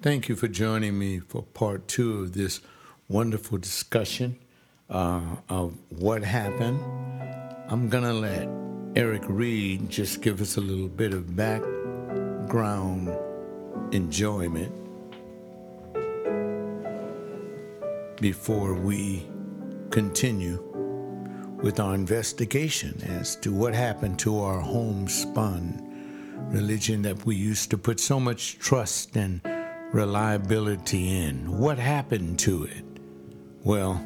Thank you for joining me for part two of this wonderful discussion of what happened. I'm going to let Eric Reed just give us a little bit of background enjoyment before we continue with our investigation as to what happened to our homespun religion that we used to put so much trust and reliability in. What happened to it? Well,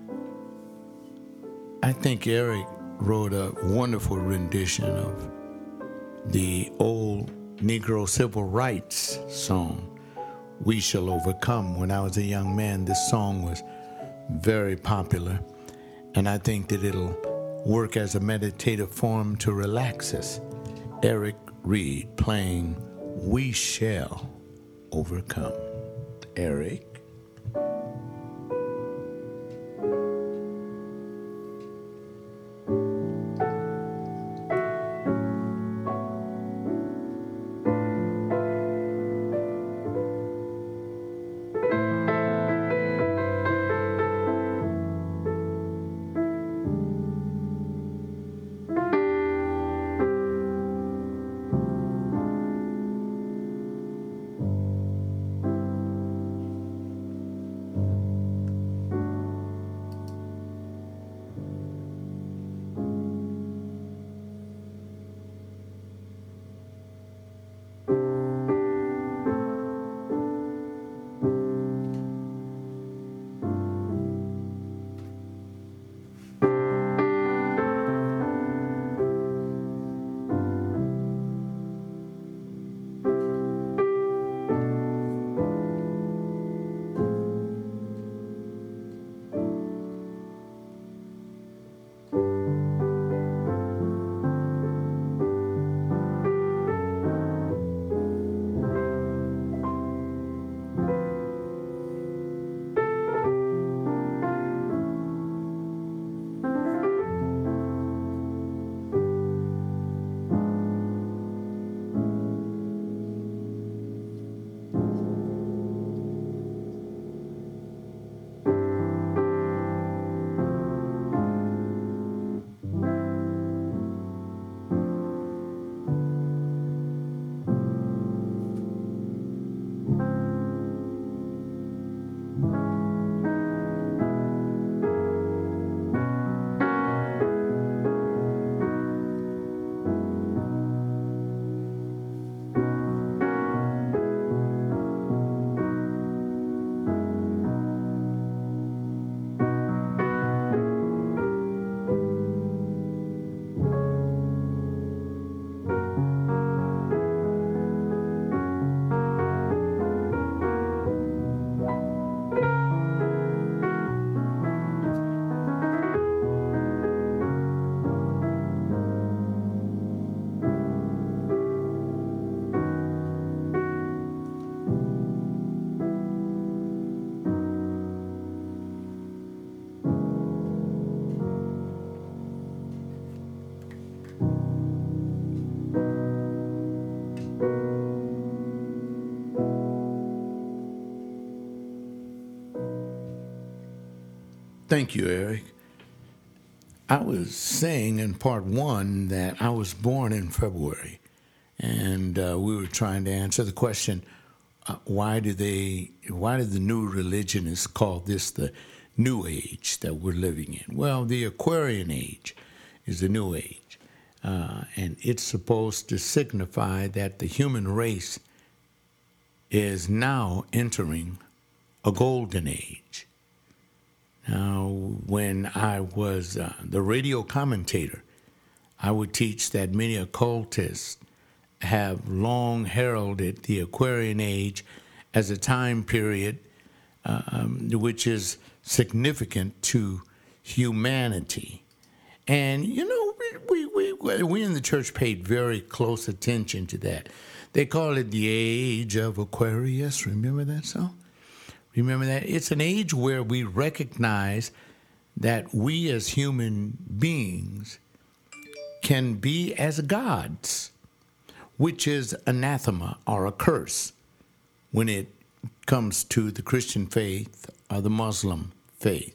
I think Eric wrote a wonderful rendition of the old Negro civil rights song, We Shall Overcome. When I was a young man, this song was very popular, and I think that it'll work as a meditative form to relax us. Eric Reed playing We Shall Overcome. Eric. Thank you, Eric. I was saying in part one that I was born in February, and we were trying to answer the question, why did the new religionists call this the New Age that we're living in? Well, the Aquarian Age is the New Age, and it's supposed to signify that the human race is now entering a golden age. Now, when I was the radio commentator, I would teach that many occultists have long heralded the Aquarian Age as a time period which is significant to humanity. And, you know, we in the church paid very close attention to that. They call it the Age of Aquarius. Remember that song? Remember that? It's an age where we recognize that we as human beings can be as gods, which is anathema or a curse when it comes to the Christian faith or the Muslim faith.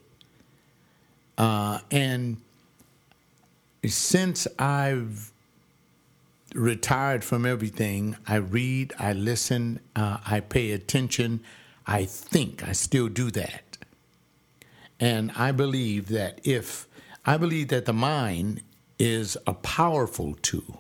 And since I've retired from everything, I read, I listen, I pay attention, I think. I still do that. And I believe that the mind is a powerful tool,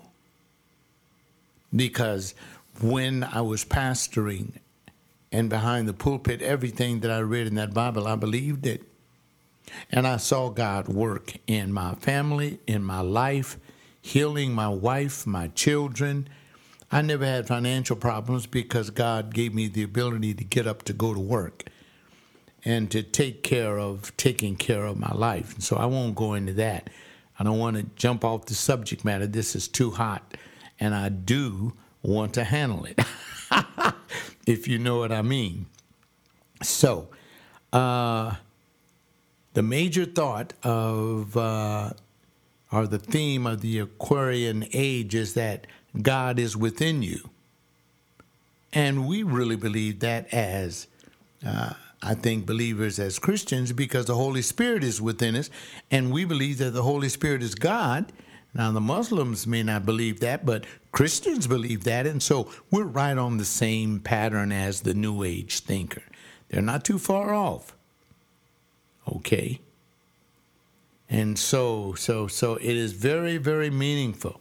because when I was pastoring and behind the pulpit, everything that I read in that Bible, I believed it. And I saw God work in my family, in my life, healing my wife, my children. I never had financial problems because God gave me the ability to get up to go to work and to taking care of my life. So I won't go into that. I don't want to jump off the subject matter. This is too hot, and I do want to handle it, if you know what I mean. So, the major thought of, or the theme of the Aquarian age is that God is within you. And we really believe that as, I think, believers as Christians, because the Holy Spirit is within us, and we believe that the Holy Spirit is God. Now, the Muslims may not believe that, but Christians believe that, and so we're right on the same pattern as the New Age thinker. They're not too far off. Okay? And so it is very, very meaningful.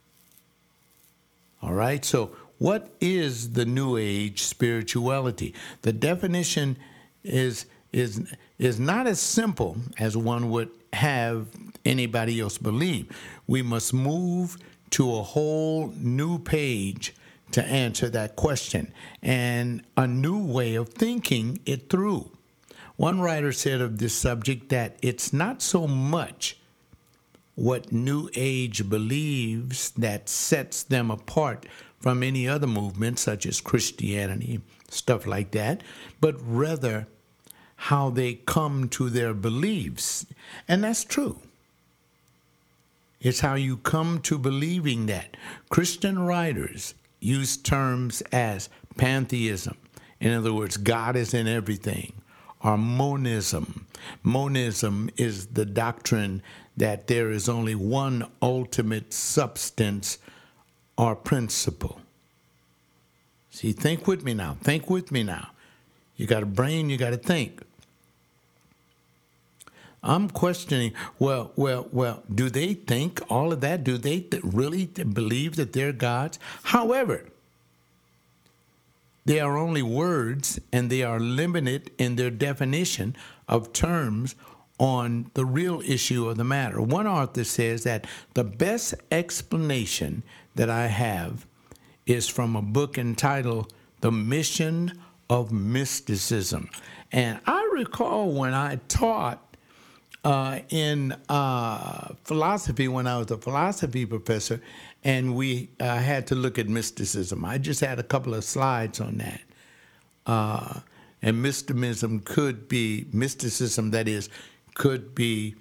All right? So what is the New Age spirituality? The definition is not as simple as one would have anybody else believe. We must move to a whole new page to answer that question, and a new way of thinking it through. One writer said of this subject that it's not so much what New Age believes that sets them apart from any other movement, such as Christianity, stuff like that, but rather how they come to their beliefs. And that's true. It's how you come to believing that. Christian writers use terms as pantheism. In other words, God is in everything. Or monism. Monism is the doctrine that there is only one ultimate substance or principle. See, think with me now. Think with me now. You got a brain, you got to think. I'm questioning, well, do they think all of that? Do they really believe that they're gods? However, they are only words, and they are limited in their definition of terms on the real issue of the matter. One author says that the best explanation that I have is from a book entitled The Mission of Mysticism. And I recall when I taught in philosophy, when I was a philosophy professor, and we had to look at mysticism. I just had a couple of slides on that. And mysticism, that is, could be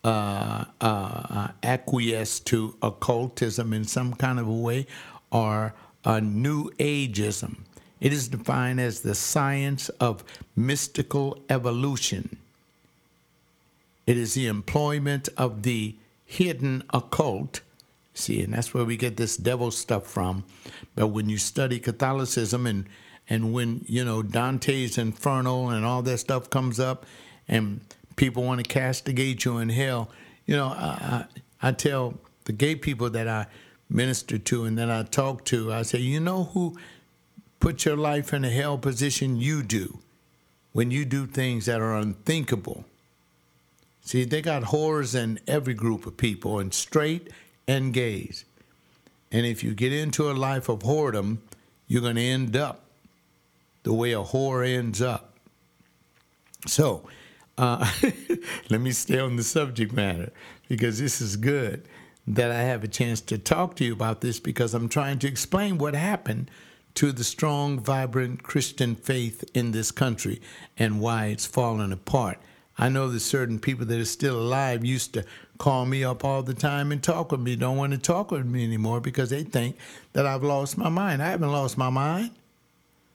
acquiesced to occultism in some kind of a way, or a New Ageism. It is defined as the science of mystical evolution. It is the employment of the hidden occult. See, and that's where we get this devil stuff from. But when you study Catholicism and when, Dante's Inferno and all that stuff comes up and people want to castigate you in hell, I tell the gay people that I minister to and that I talk to, I say, you know who put your life in a hell position? You do. When you do things that are unthinkable. See, they got whores in every group of people, and straight and gays. And if you get into a life of whoredom, you're going to end up the way a whore ends up. So, let me stay on the subject matter, because this is good that I have a chance to talk to you about this, because I'm trying to explain what happened to the strong, vibrant Christian faith in this country and why it's fallen apart. I know that certain people that are still alive used to call me up all the time and talk with me, don't want to talk with me anymore because they think that I've lost my mind. I haven't lost my mind.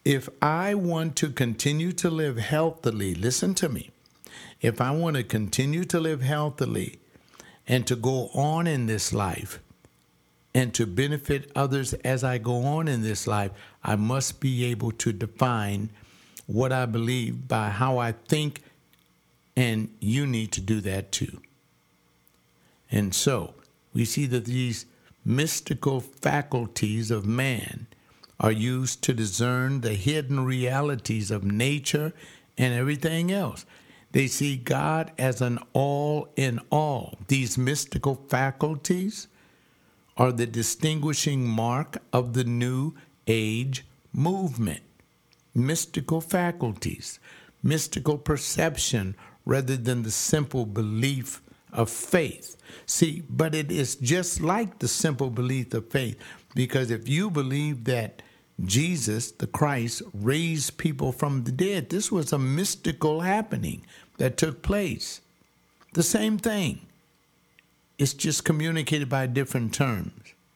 if I want to continue to live healthily, listen to me. If I want to continue to live healthily and to go on in this life and to benefit others as I go on in this life, I must be able to define what I believe by how I think, and you need to do that too. And so we see that these mystical faculties of man are used to discern the hidden realities of nature and everything else. They see God as an all in all. These mystical faculties are the distinguishing mark of the New Age movement. Mystical faculties, mystical perception rather than the simple belief of faith. See, but it is just like the simple belief of faith, because if you believe that Jesus, the Christ, raised people from the dead, this was a mystical happening that took place. The same thing. It's just communicated by different terms.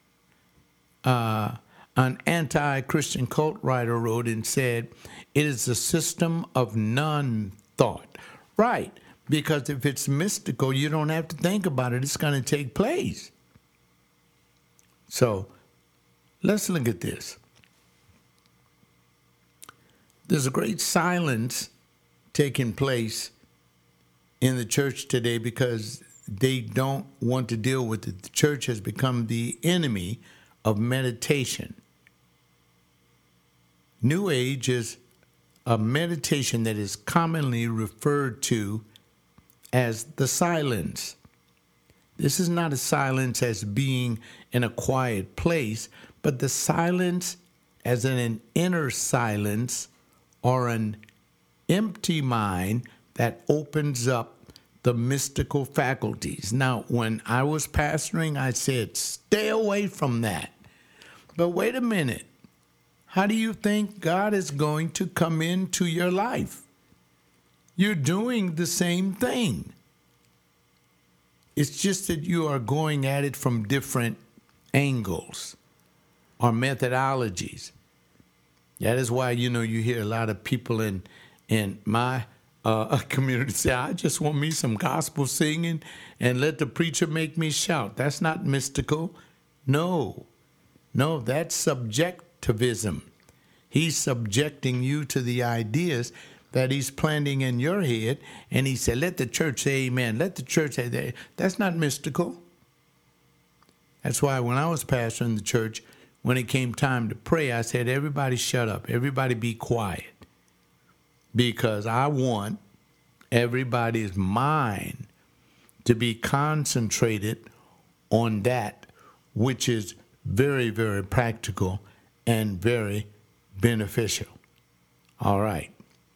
An anti-Christian cult writer wrote and said, it is a system of non-thought. Right, because if it's mystical, you don't have to think about it. It's going to take place. So let's look at this. There's a great silence taking place in the church today because they don't want to deal with it. The church has become the enemy of meditation. New Age is a meditation that is commonly referred to as the silence. This is not a silence as being in a quiet place, but the silence as in an inner silence or an empty mind that opens up the mystical faculties. Now, when I was pastoring, I said, stay away from that. But wait a minute. How do you think God is going to come into your life? You're doing the same thing. It's just that you are going at it from different angles or methodologies. That is why, you hear a lot of people in my community say, I just want me some gospel singing and let the preacher make me shout. That's not mystical. No, that's subjectivism. He's subjecting you to the ideas that he's planting in your head, and he said, let the church say amen. Let the church say that. That's not mystical. That's why when I was pastoring the church, when it came time to pray, I said, everybody shut up. Everybody be quiet. Because I want everybody's mind to be concentrated on that which is very, very practical and very beneficial. All right.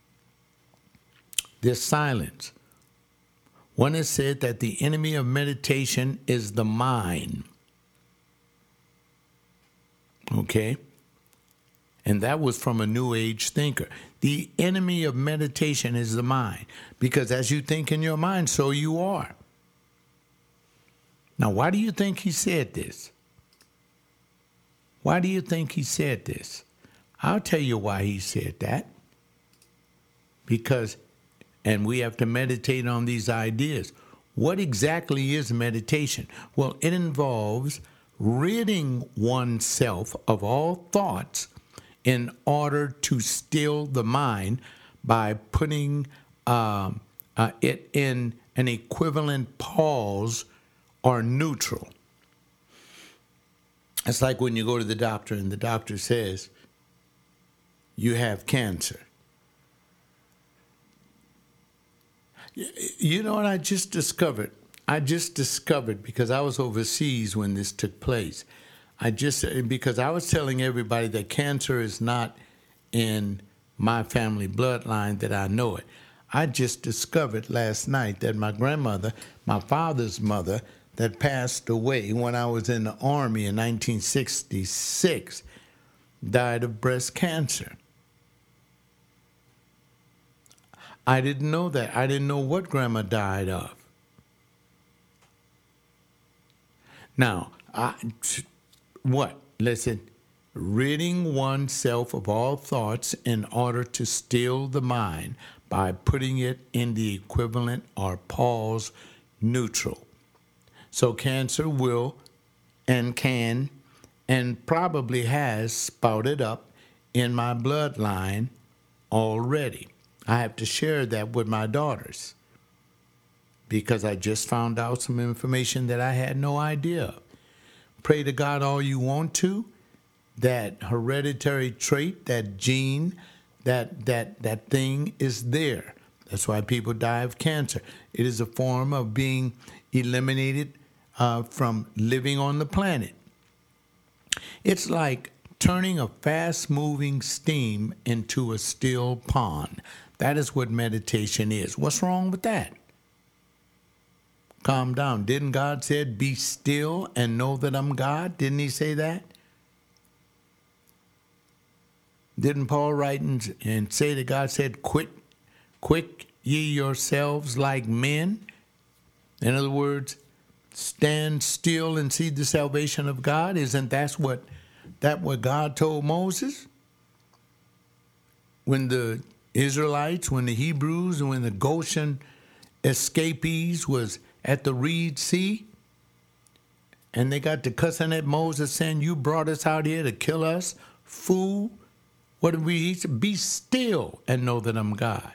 This silence. One has said that the enemy of meditation is the mind. Okay? And that was from a New Age thinker. The enemy of meditation is the mind. Because as you think in your mind, so you are. Now, why do you think he said this? Why do you think he said this? I'll tell you why he said that. Because, and we have to meditate on these ideas. What exactly is meditation? Well, it involves ridding oneself of all thoughts in order to still the mind by putting it in an equivalent pause or neutral. It's like when you go to the doctor and the doctor says, you have cancer. You know what I just discovered? Because I was overseas when this took place. Because I was telling everybody that cancer is not in my family bloodline that I know it. I just discovered last night that my grandmother, my father's mother, that passed away when I was in the Army in 1966, died of breast cancer. I didn't know that. I didn't know what Grandma died of. Now, what? Listen, ridding oneself of all thoughts in order to still the mind by putting it in the equivalent or pause neutral. So cancer will and can and probably has sprouted up in my bloodline already. I have to share that with my daughters because I just found out some information that I had no idea. Pray to God all you want to. That hereditary trait, that gene, that thing is there. That's why people die of cancer. It is a form of being eliminated from living on the planet. It's like turning a fast-moving steam into a still pond. That is what meditation is. What's wrong with that? Calm down. Didn't God say, be still and know that I'm God? Didn't he say that? Didn't Paul write and say that God said, quit ye yourselves like men? In other words, stand still and see the salvation of God. Isn't that what God told Moses? When the Israelites, when the Hebrews, and when the Goshen escapees was at the Reed Sea, and they got to cussing at Moses saying, you brought us out here to kill us, fool. What did he say? Be still and know that I'm God.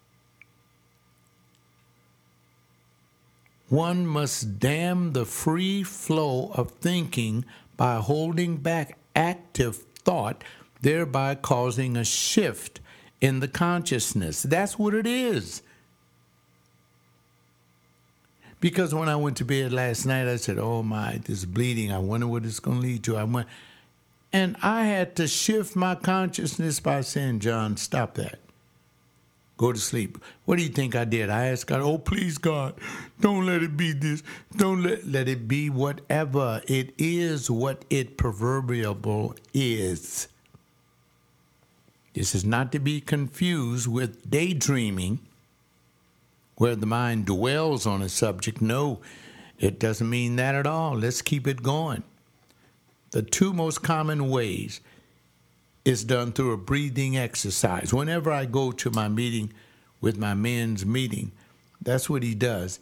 One must dam the free flow of thinking by holding back active thought, thereby causing a shift in the consciousness. That's what it is. Because when I went to bed last night, I said, oh my, this bleeding, I wonder what it's going to lead to. And I had to shift my consciousness by saying, John, stop that. Go to sleep. What do you think I did? I asked God, oh, please, God, don't let it be this. Don't let it be whatever. It is what it proverbial is. This is not to be confused with daydreaming, where the mind dwells on a subject. No, it doesn't mean that at all. Let's keep it going. The two most common ways is done through a breathing exercise. Whenever I go to my meeting with my men's meeting, that's what he does.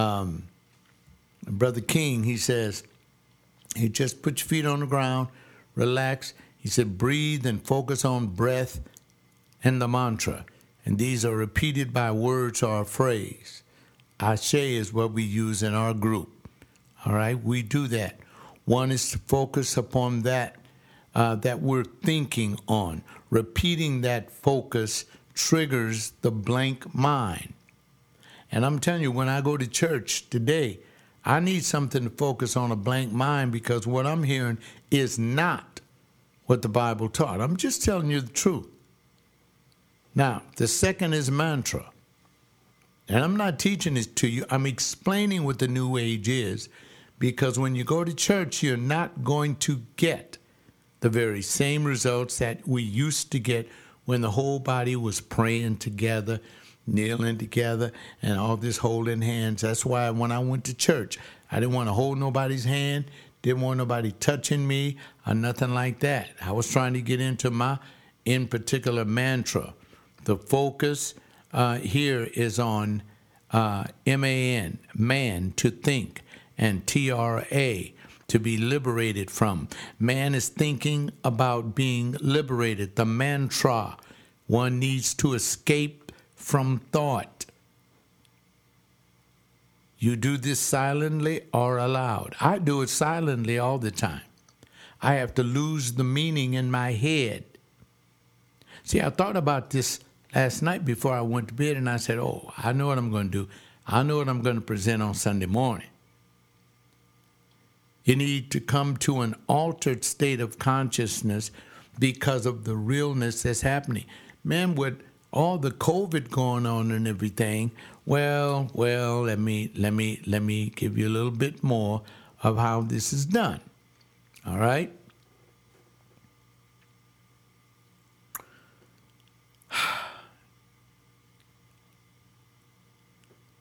Brother King, he says, he just put your feet on the ground, relax. He said, breathe and focus on breath and the mantra. And these are repeated by words or a phrase. Ashe is what we use in our group. All right, we do that. One is to focus upon that we're thinking on. Repeating that focus triggers the blank mind. And I'm telling you, when I go to church today, I need something to focus on a blank mind because what I'm hearing is not what the Bible taught. I'm just telling you the truth. Now, the second is mantra. And I'm not teaching this to you. I'm explaining what the New Age is. Because when you go to church, you're not going to get the very same results that we used to get when the whole body was praying together, kneeling together, and all this holding hands. That's why when I went to church, I didn't want to hold nobody's hand, didn't want nobody touching me or nothing like that. I was trying to get into my, in particular, mantra. The focus here is on M-A-N, man, to think, and T-R-A, to be liberated from. Man is thinking about being liberated. The mantra. One needs to escape from thought. You do this silently or aloud. I do it silently all the time. I have to lose the meaning in my head. See, I thought about this last night before I went to bed, and I said, oh, I know what I'm going to do. I know what I'm going to present on Sunday morning. You need to come to an altered state of consciousness because of the realness that's happening. Man, with all the COVID going on and everything, well, let me give you a little bit more of how this is done. All right?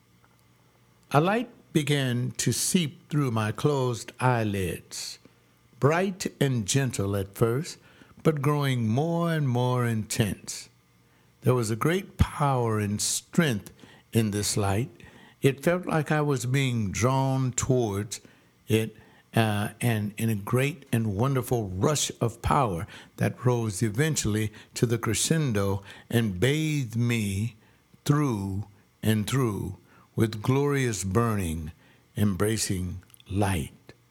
A light began to seep through my closed eyelids, bright and gentle at first, but growing more and more intense. There was a great power and strength in this light. It felt like I was being drawn towards it, and in a great and wonderful rush of power that rose eventually to the crescendo and bathed me through and through with glorious burning, embracing light.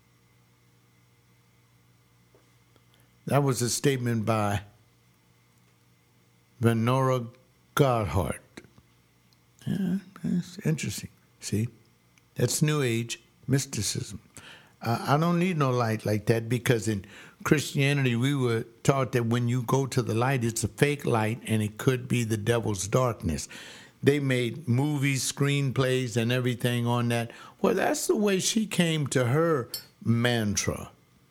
That was a statement by Venora Goddard. Yeah, that's interesting. See, that's New Age mysticism. I don't need no light like that, because in Christianity we were taught that when you go to the light, it's a fake light and it could be the devil's darkness. They made movies, screenplays, and everything on that. Well, that's the way she came to her mantra.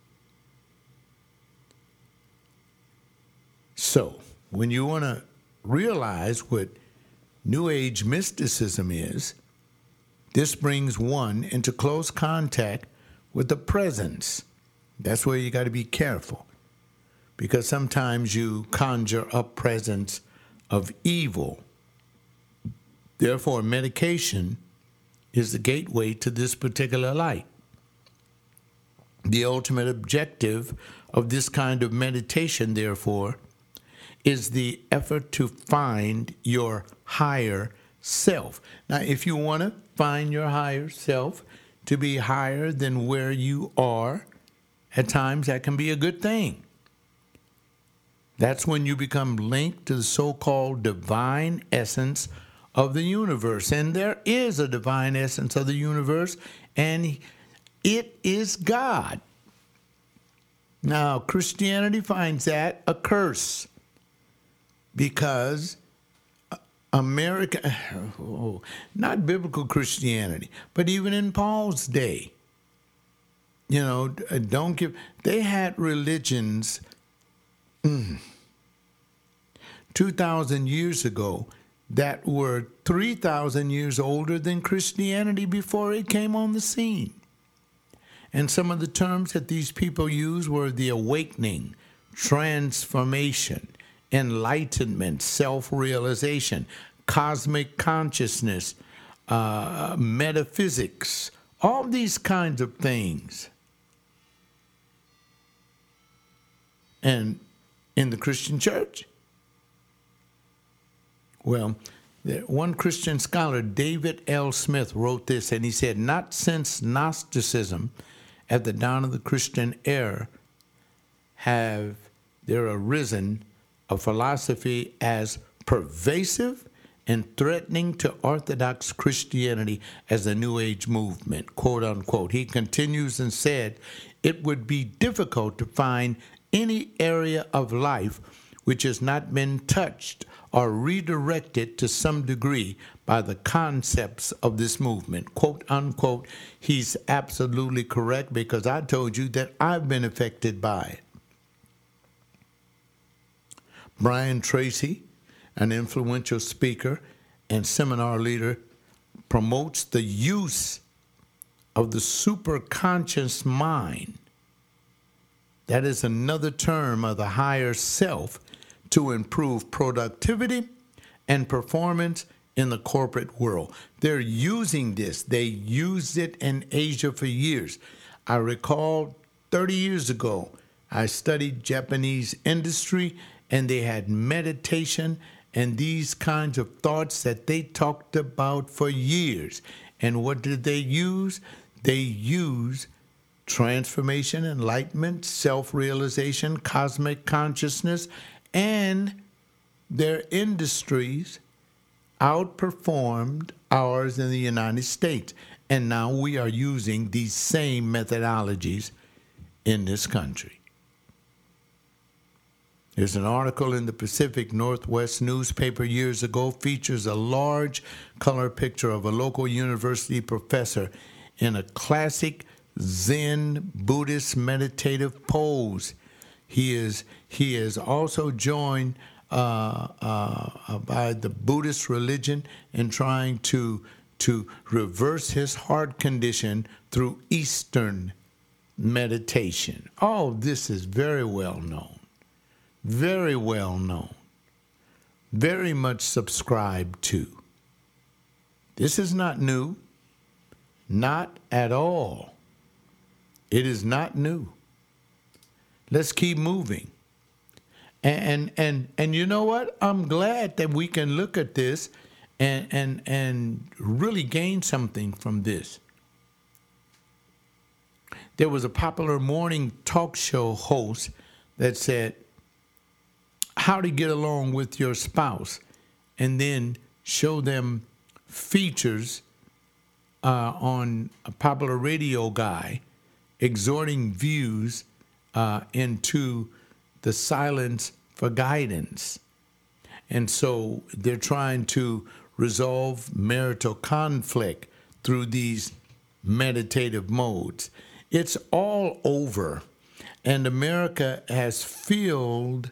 So, when you want to realize what New Age mysticism is, this brings one into close contact with the presence. That's where you got to be careful, because sometimes you conjure up presence of evil. Therefore, medication is the gateway to this particular light. The ultimate objective of this kind of meditation, therefore, is the effort to find your higher self. Now, if you want to find your higher self to be higher than where you are, at times that can be a good thing. That's when you become linked to the so-called divine essence of the universe. And there is a divine essence of the universe, and it is God. Now, Christianity finds that a curse, because America, not biblical Christianity, but even in Paul's day, they had religions 2,000 years ago that were 3,000 years older than Christianity before it came on the scene. And some of the terms that these people used were the awakening, transformation, enlightenment, self-realization, cosmic consciousness, metaphysics, all these kinds of things. And in the Christian church, well, one Christian scholar, David L. Smith, wrote this, and he said, "Not since Gnosticism, at the dawn of the Christian era, have there arisen a philosophy as pervasive and threatening to Orthodox Christianity as the New Age movement," quote unquote. He continues and said, "It would be difficult to find any area of life which has not been touched or redirected to some degree by the concepts of this movement," quote unquote. He's absolutely correct, because I told you that I've been affected by it. Brian Tracy, an influential speaker and seminar leader, promotes the use of the superconscious mind. That is another term of the higher self, to improve productivity and performance in the corporate world. They're using this. They used it in Asia for years. I recall 30 years ago, I studied Japanese industry, and they had meditation and these kinds of thoughts that they talked about for years. And what did they use? They use transformation, enlightenment, self-realization, cosmic consciousness, and their industries outperformed ours in the United States. And now we are using these same methodologies in this country. There's an article in the Pacific Northwest newspaper years ago, features a large color picture of a local university professor in a classic Zen Buddhist meditative pose. He is also joined by the Buddhist religion in trying to reverse his heart condition through Eastern meditation. Oh, this is very well known, very well known, very much subscribed to. This is not new, not at all. It is not new. Let's keep moving. And you know what? I'm glad that we can look at this and really gain something from this. There was a popular morning talk show host that said, how to get along with your spouse, and then show them features on a popular radio guy exhorting views into the silence for guidance. And so they're trying to resolve marital conflict through these meditative modes. It's all over, and America has filled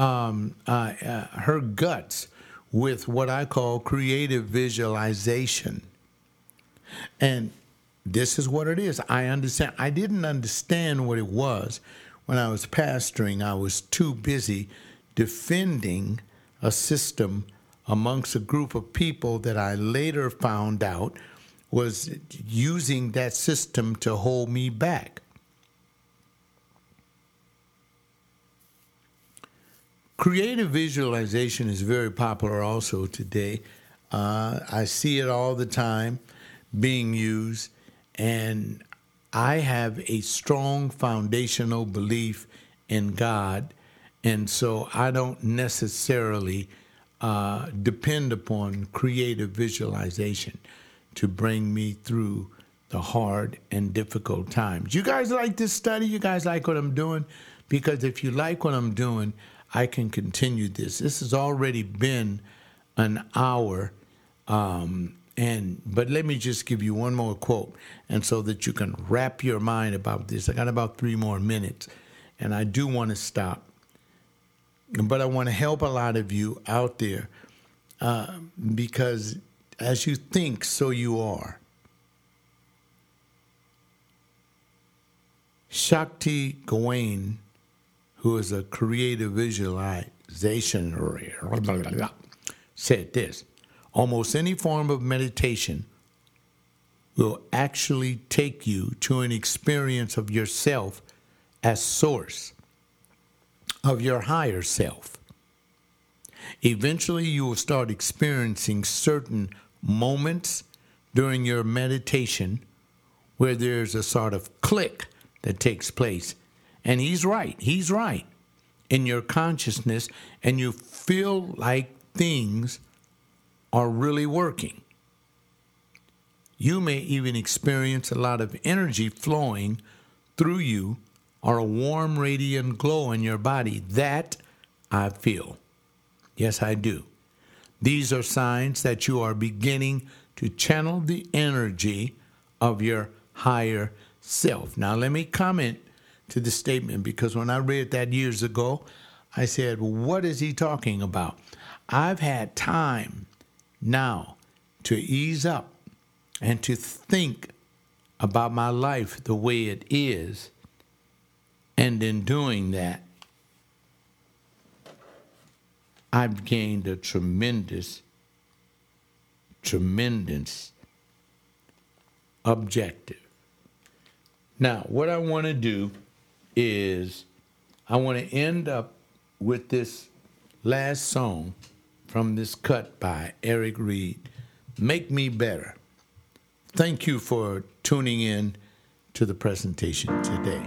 her guts with what I call creative visualization. And this is what it is. I understand. I didn't understand what it was when I was pastoring. I was too busy defending a system amongst a group of people that I later found out was using that system to hold me back. Creative visualization is very popular also today. I see it all the time being used, and I have a strong foundational belief in God, and so I don't necessarily depend upon creative visualization to bring me through the hard and difficult times. You guys like this study? You guys like what I'm doing? Because if you like what I'm doing, I can continue this. This has already been an hour, but let me just give you one more quote, and so that you can wrap your mind about this. I got about 3 more minutes, and I do want to stop, but I want to help a lot of you out there because as you think, so you are. Shakti Gawain, who is a creative visualization, said this: almost any form of meditation will actually take you to an experience of yourself as source of your higher self. Eventually, you will start experiencing certain moments during your meditation where there's a sort of click that takes place. And he's right in your consciousness, and you feel like things are really working. You may even experience a lot of energy flowing through you or a warm, radiant glow in your body. That I feel. Yes, I do. These are signs that you are beginning to channel the energy of your higher self. Now, let me comment to the statement, because when I read that years ago, I said, what is he talking about? I've had time now to ease up and to think about my life the way it is. And in doing that, I've gained a tremendous objective. Now, what I want to do is I want to end up with this last song from this cut by Eric Reed, Make Me Better. Thank you for tuning in to the presentation today.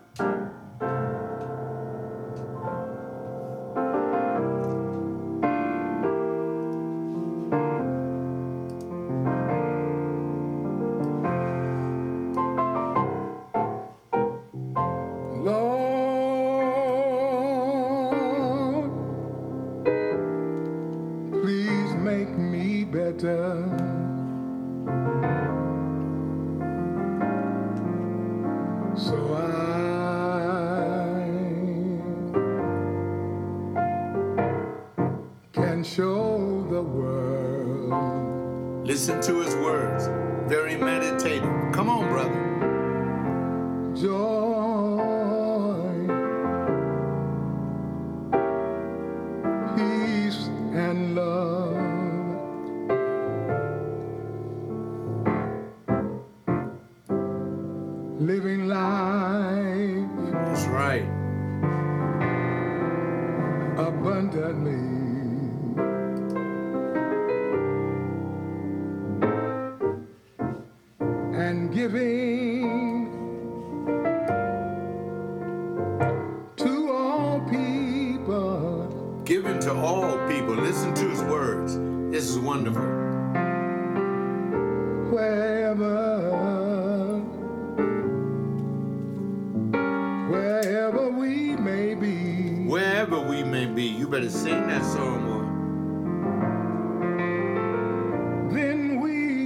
Show the world. Listen to his words. Very meditative. Come on, brother. joy, peace, and love. Living life. That's right. Abundantly. And giving to all people. Giving to all people. Listen to his words. This is wonderful. Wherever we may be. Wherever we may be. You better sing that song more. Then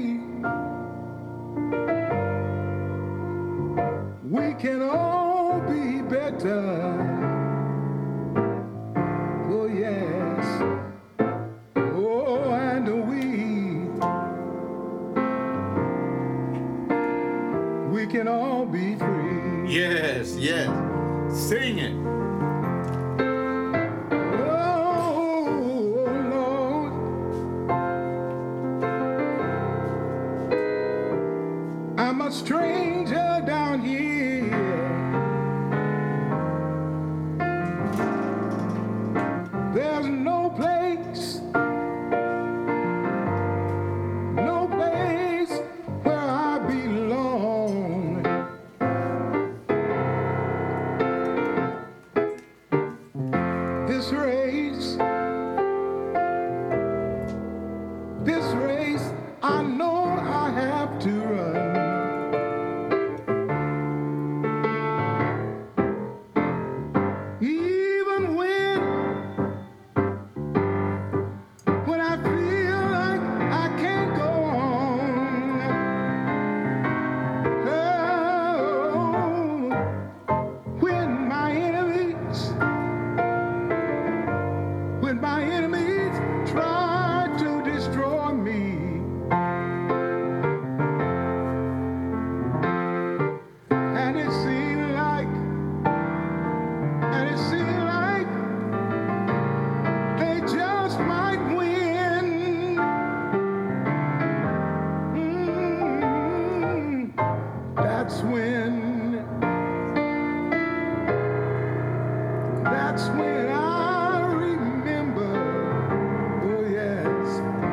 we can all be better. Oh yes. Oh, and we can all be free. Yes, yes. Sing it. Oh, Lord, I'm a stranger down here. There's no place where I belong. This race, I know I have to run. Even when I feel like I can't go on. Oh, when my enemies try to destroy me. And it seems like they just might win. That's when I remember. Oh yes.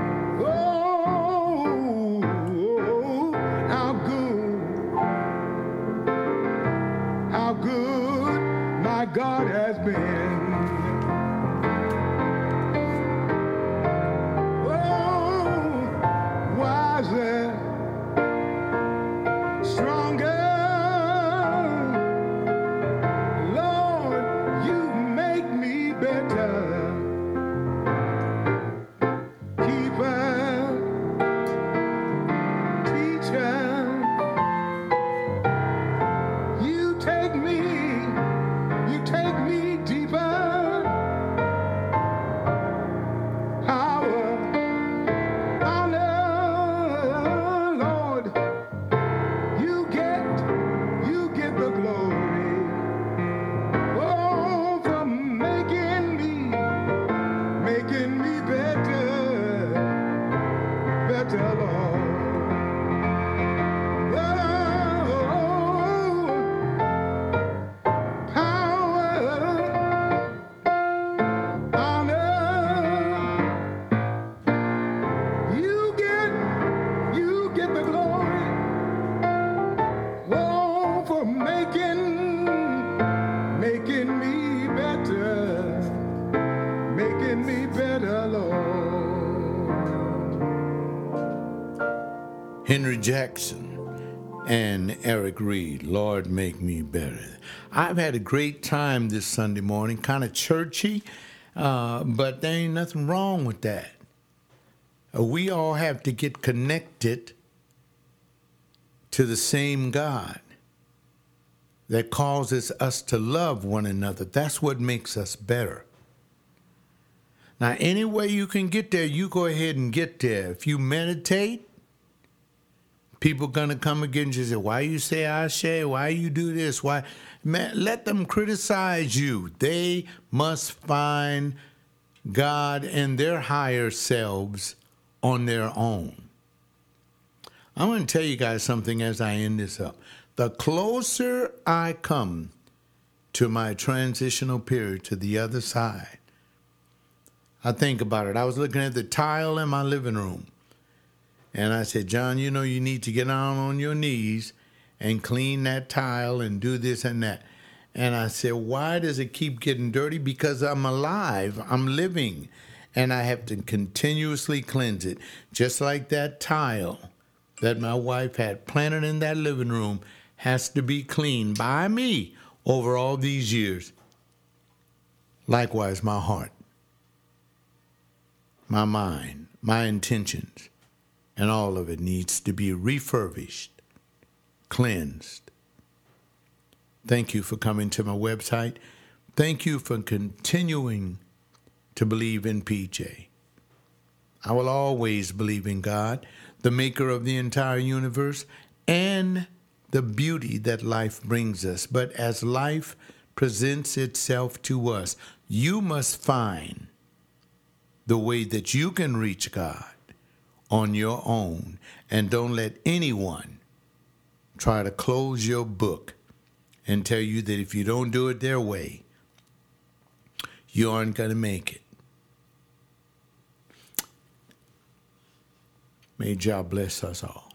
Oh, how good my God has been. Oh, wiser, stronger. Lord, you make me better. Keeper, teacher, you take me deeper. Power, honor, Lord, you get the glory. Oh, for making me better, Lord. Making me better, Lord. Henry Jackson and Eric Reed, Lord, make me better. I've had a great time this Sunday morning, kind of churchy, but there ain't nothing wrong with that. We all have to get connected to the same God that causes us to love one another. That's what makes us better. Now, any way you can get there, you go ahead and get there. If you meditate, People gonna come against you and say, why you say Ashe? Why you do this? Why? Man, let them criticize you. They must find God and their higher selves on their own. I'm going to tell you guys something as I end this up. The closer I come to my transitional period to the other side, I think about it. I was looking at the tile in my living room, and I said, John, you know you need to get down on your knees and clean that tile and do this and that. And I said, why does it keep getting dirty? Because I'm alive, I'm living, and I have to continuously cleanse it. Just like that tile that my wife had planted in that living room has to be cleaned by me over all these years. Likewise, my heart, my mind, my intentions, and all of it needs to be refurbished, cleansed. Thank you for coming to my website. Thank you for continuing to believe in PJ. I will always believe in God, the maker of the entire universe, and the beauty that life brings us. But as life presents itself to us, you must find the way that you can reach God on your own, and don't let anyone try to close your book and tell you that if you don't do it their way, you aren't going to make it. May God bless us all.